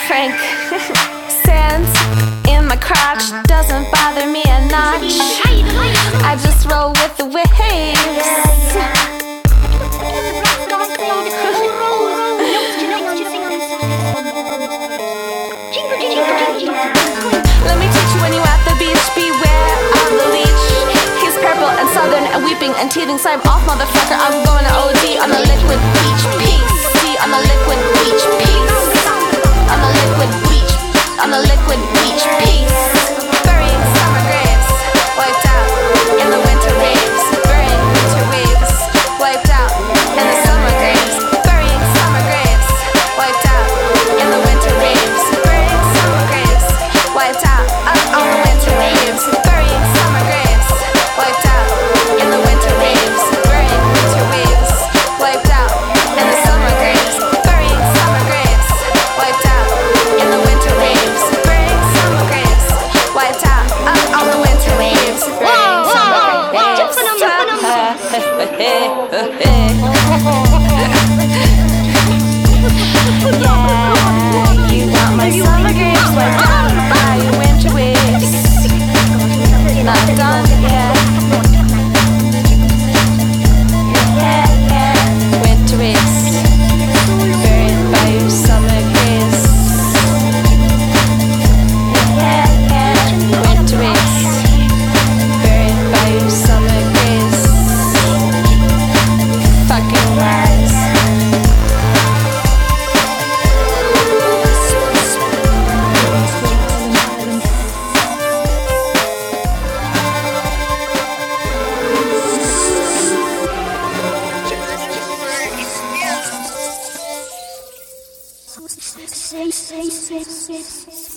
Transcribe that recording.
Frank. Sand in my crotch doesn't bother me a notch. I just roll with the waves. Let me teach you when you at the beach, beware of the leech. He's purple and southern and weeping and teething, so I'm off, motherfucker. I'm going to OD on a liquid beach piece. See, on a liquid beach piece. On a liquid beach. On a liquid beach piece. Burying summer graves, wiped out in the winter waves. Burying winter waves, wiped out in the summer graves. Burying summer graves, wiped out in the winter waves. Burying summer graves, wiped out on the winter waves. Burying summer graves, wiped out in the winter waves. Burying winter waves, wiped out in the summer graves. Burying summer graves, wiped out in the winter waves. Burying summer graves, wiped out on the winter waves. Burying summer graves. Yeah, you want my summer graves wiped out by your winter waves. Not done yet. Winter waves, buried by your summer graves. Winter waves, buried by your summer graves. Fucking lies. Say.